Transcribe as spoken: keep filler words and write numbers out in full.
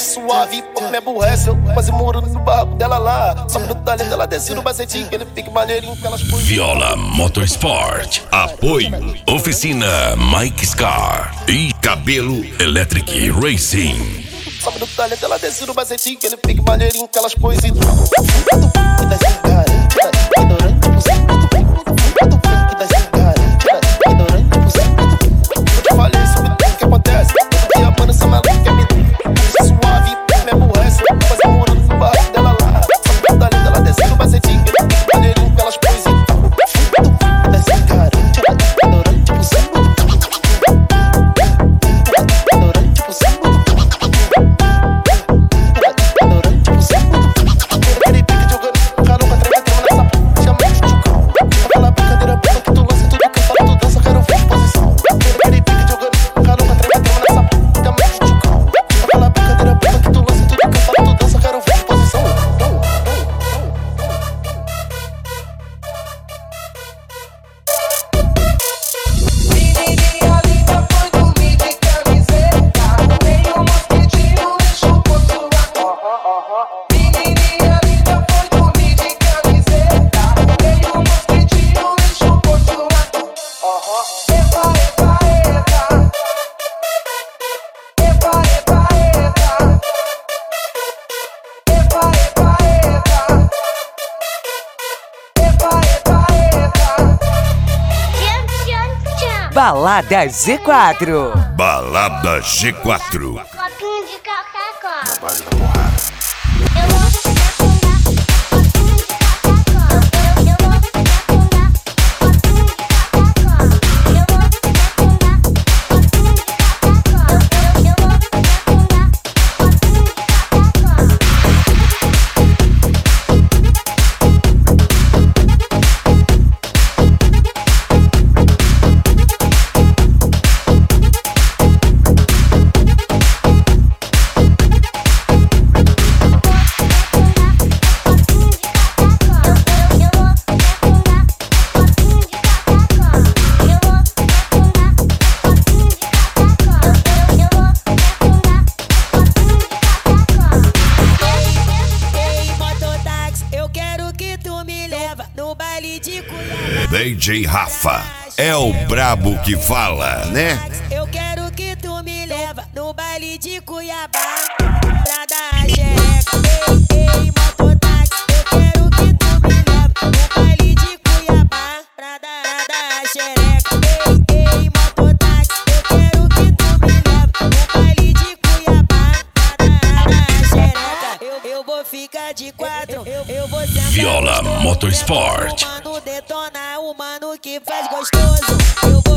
suave, pouco me aborrece. Eu quase morando no barraco dela lá. Só pro talento ela desce no bacetinho, que ele fica maneirinho com elas coisas. Viola Motorsport. Apoio Oficina Mike Scar e Cabelo Electric Racing. Só pro talento ela desce no bacetinho, que ele fica maneirinho com elas coisas. Balada G quatro. Balada G quatro. Copinho de Coca-Cola. Base da porrada. Eu vou D J Rafa é o brabo que fala, né? Eu quero que tu me leva no baile de Cuiabá pra dar a xereca. Ei, ei, mototáxi, eu quero que tu me leva no baile de Cuiabá pra dar, dar a xereca. Ei, ei, mototáxi, eu quero que tu me leva no baile de Cuiabá pra dar, dar a xereca. Eu, eu vou ficar de quatro, eu, eu vou sentar. Viola Motorsport. O mano detona, o mano que faz gostoso. Eu vou